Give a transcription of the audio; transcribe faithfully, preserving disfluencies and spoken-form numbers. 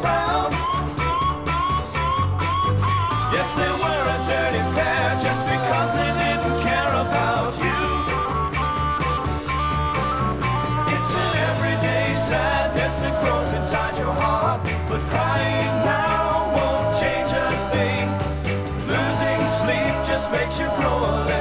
around. Yes, they were a dirty pair just because they didn't care about you. It's an everyday sadness that grows inside your heart, but crying now won't change a thing. Losing sleep just makes you grow a little.